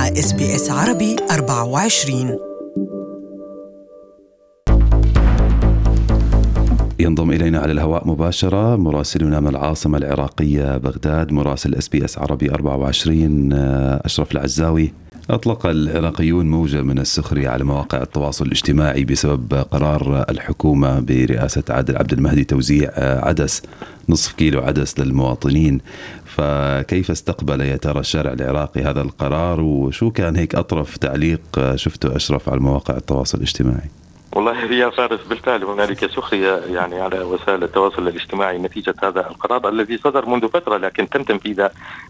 مع SBS عربي 24. ينضم إلينا على الهواء مباشرة مراسلنا من العاصمة العراقية بغداد، مراسل SBS عربي 24 أشرف العزاوي. أطلق العراقيون موجة من السخرية على مواقع التواصل الاجتماعي بسبب قرار الحكومة برئاسة عادل عبد المهدي توزيع عدس، نصف كيلو عدس للمواطنين. فكيف استقبل يا ترى الشارع العراقي هذا القرار، وشو كان هيك أطرف تعليق شفته أشرف على مواقع التواصل الاجتماعي؟ والله يا فارس، بالفعل هنالك سخرية على وسائل التواصل الاجتماعي نتيجة هذا القرار الذي صدر منذ فترة، لكن تم تنفيذه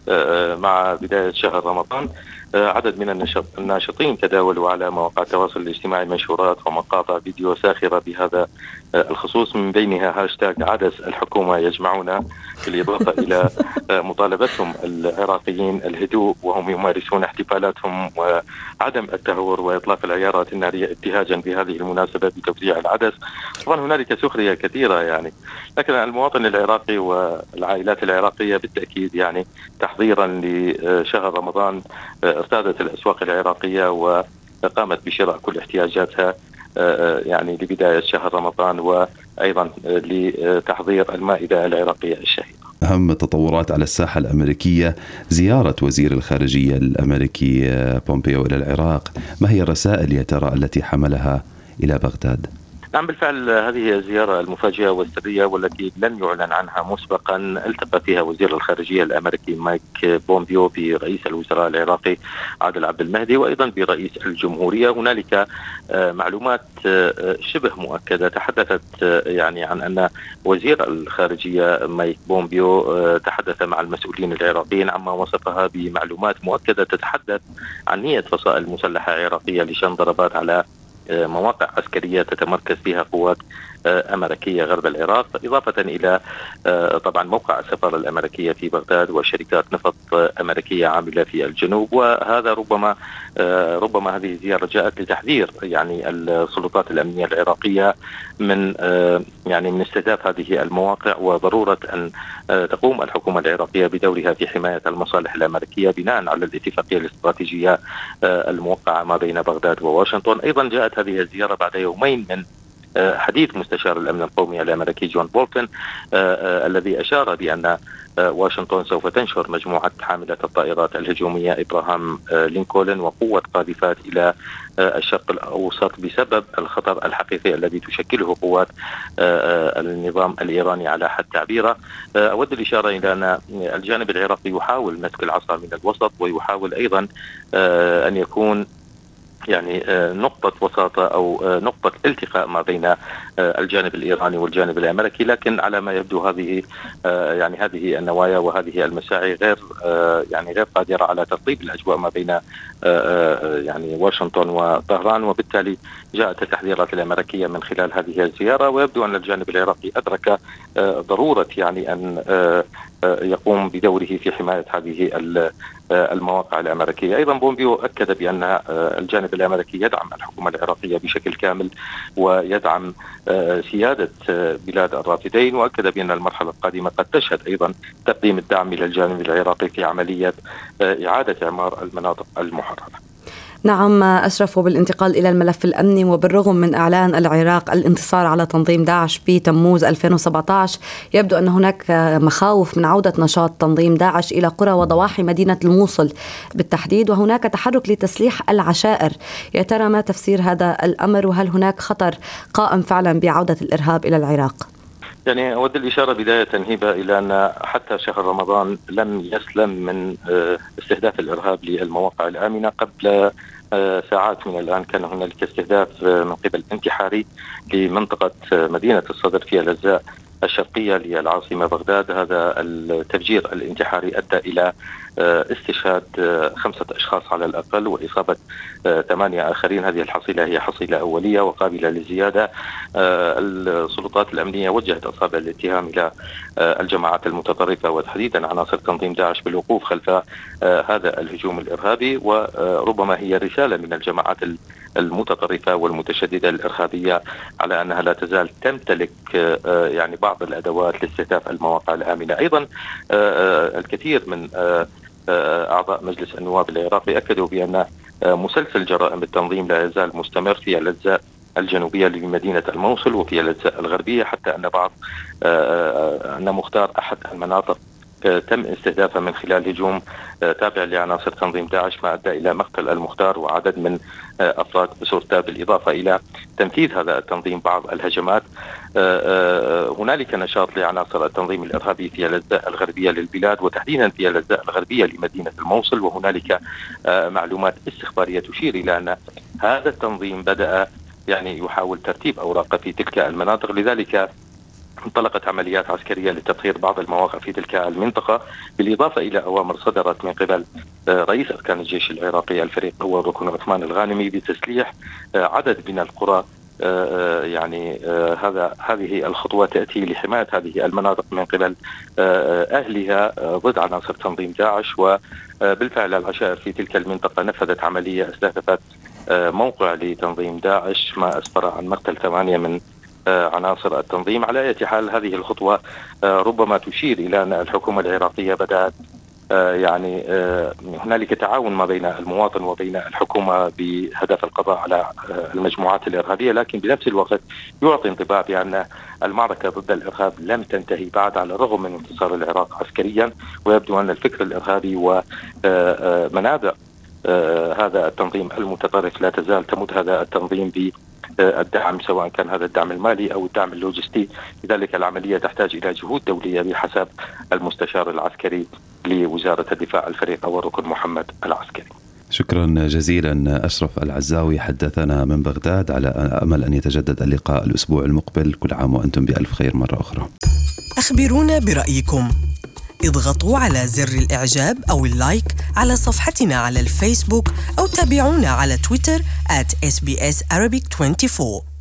مع بداية شهر رمضان. عدد من الناشطين تداولوا على مواقع التواصل الاجتماعي منشورات ومقاطع فيديو ساخرة بهذا الخصوص، من بينها هاشتاج عدس الحكومة يجمعنا، بالإضافة إلى مطالبتهم العراقيين الهدوء وهم يمارسون احتفالاتهم وعدم التهور وإطلاق العيارات النارية ابتهاجا بهذه المناسبة بتوزيع العدس. طبعا هنالك سخرية كثيرة لكن المواطن العراقي والعائلات العراقية بالتأكيد تحضيرا لشهر رمضان ارتادت الأسواق العراقية وقامت بشراء كل احتياجاتها لبداية شهر رمضان، وأيضا لتحضير المائدة العراقية الشهيرة. أهم التطورات على الساحة الأمريكية زيارة وزير الخارجية الأمريكي بومبيو إلى العراق، ما هي الرسائل يا ترى التي حملها إلى بغداد؟ نعم بالفعل، هذه الزيارة المفاجئة والسرية والتي لم يعلن عنها مسبقا التقى فيها وزير الخارجية الأمريكي مايك بومبيو برئيس الوزراء العراقي عادل عبد المهدي وأيضا برئيس الجمهورية. هنالك معلومات شبه مؤكدة تحدثت عن أن وزير الخارجية مايك بومبيو تحدث مع المسؤولين العراقيين عما وصفها بمعلومات مؤكدة تتحدث عن نية فصائل مسلحة عراقية لشن ضربات على مواقع عسكرية تتمركز فيها قوات أمريكية غرب العراق، إضافة إلى طبعا موقع السفارة الأمريكية في بغداد وشركات نفط أمريكية عاملة في الجنوب. وهذا ربما هذه الزيارة جاءت لتحذير السلطات الأمنية العراقية من استهداف هذه المواقع، وضرورة أن تقوم الحكومة العراقية بدورها في حماية المصالح الأمريكية بناء على الاتفاقية الاستراتيجية الموقعة ما بين بغداد وواشنطن. أيضا جاءت هذه الزيارة بعد يومين من حديث مستشار الأمن القومي الأمريكي جون بولتون الذي أشار بأن واشنطن سوف تنشر مجموعة حاملة الطائرات الهجومية إبراهام لينكولن وقوة قاذفات إلى الشرق الأوسط بسبب الخطر الحقيقي الذي تشكله قوات النظام الإيراني على حد تعبيره. أود الإشارة إلى أن الجانب العراقي يحاول مسك العصا من الوسط، ويحاول أيضا أن يكون نقطة وساطة أو نقطة التقاء ما بين الجانب الإيراني والجانب الأمريكي، لكن على ما يبدو هذه النوايا وهذه المساعي غير قادرة على ترطيب الأجواء ما بين واشنطن وطهران، وبالتالي جاءت التحذيرات الأمريكية من خلال هذه الزيارة. ويبدو أن الجانب العراقي أدرك ضرورة أن يقوم بدوره في حماية هذه المواقع الأمريكية. أيضا بومبيو أكد بأن الجانب الأمريكي يدعم الحكومة العراقية بشكل كامل ويدعم سيادة بلاد الرافدين، وأكد بأن المرحلة القادمة قد تشهد أيضا تقديم الدعم إلى الجانب العراقي في عملية إعادة إعمار المناطق المحررة. نعم أشرف، وبالانتقال إلى الملف الأمني، وبالرغم من إعلان العراق الانتصار على تنظيم داعش في تموز 2017 يبدو أن هناك مخاوف من عودة نشاط تنظيم داعش إلى قرى وضواحي مدينة الموصل بالتحديد، وهناك تحرك لتسليح العشائر. يا ترى ما تفسير هذا الأمر، وهل هناك خطر قائم فعلا بعودة الإرهاب إلى العراق؟ أود الإشارة بداية هبة إلى أن حتى شهر رمضان لم يسلم من استهداف الإرهاب للمواقع الآمنة. قبل ساعات من الآن كان هنالك استهداف من قبل انتحاري لمنطقة مدينة الصدر في الأجزاء الشرقية للعاصمة بغداد. هذا التفجير الانتحاري أدى إلى استشهاد 5 أشخاص على الأقل وإصابة 8 آخرين. هذه الحصيلة هي حصيلة أولية وقابلة للزيادة. السلطات الأمنية وجهت أصابع الاتهام إلى الجماعات المتطرفة وتحديدا عناصر تنظيم داعش بالوقوف خلف هذا الهجوم الإرهابي، وربما هي رسالة من الجماعات المتطرفة والمتشددة الإرهابية على أنها لا تزال تمتلك بعض الأدوات لاستهداف المواقع الآمنة. أيضا الكثير من أعضاء مجلس النواب العراقي أكدوا بأن مسلسل جرائم التنظيم لا يزال مستمر في الأجزاء الجنوبية لمدينة الموصل وفي الأجزاء الغربية، حتى أن أن مختار أحد المناطق تم استهدافها من خلال هجوم تابع لعناصر تنظيم داعش، ما أدى إلى مقتل المختار وعدد من أفراد سورتا، بالإضافة إلى تنفيذ هذا التنظيم بعض الهجمات. هنالك نشاط لعناصر التنظيم الإرهابي في الأجزاء الغربية للبلاد، وتحديدا في الأجزاء الغربية لمدينة الموصل، وهنالك معلومات استخبارية تشير إلى أن هذا التنظيم بدأ يحاول ترتيب أوراقه في تلك المناطق. لذلك انطلقت عمليات عسكرية لتطهير بعض المواقع في تلك المنطقة، بالإضافة إلى أوامر صدرت من قبل رئيس أركان الجيش العراقي الفريق هو الركن عثمان الغانمي بتسليح عدد من القرى. هذه الخطوة تأتي لحماية هذه المناطق من قبل أهلها ضد عناصر تنظيم داعش. وبالفعل العشائر في تلك المنطقة نفذت عملية استهدفت موقع لتنظيم داعش، ما أسفر عن مقتل 8 من عناصر التنظيم. على أي حال هذه الخطوة ربما تشير إلى أن الحكومة العراقية بدأت هنالك تعاون ما بين المواطن وبين الحكومة بهدف القضاء على المجموعات الإرهابية، لكن بنفس الوقت يعطي انطباع بأن المعركة ضد الإرهاب لم تنتهي بعد، على الرغم من انتصار العراق عسكريا. ويبدو أن الفكر الإرهابي ومنابع هذا التنظيم المتطرف لا تزال تمد هذا التنظيم بالدعم، سواء كان هذا الدعم المالي أو الدعم اللوجستي. لذلك العملية تحتاج إلى جهود دولية بحسب المستشار العسكري لوزارة الدفاع الفريق أول ركن محمد العسكري. شكرا جزيلا أشرف العزاوي، حدثنا من بغداد، على أمل أن يتجدد اللقاء الأسبوع المقبل. كل عام وأنتم بألف خير مرة أخرى. أخبرونا برأيكم، اضغطوا على زر الإعجاب أو اللايك على صفحتنا على الفيسبوك، أو تابعونا على تويتر @SBS Arabic 24.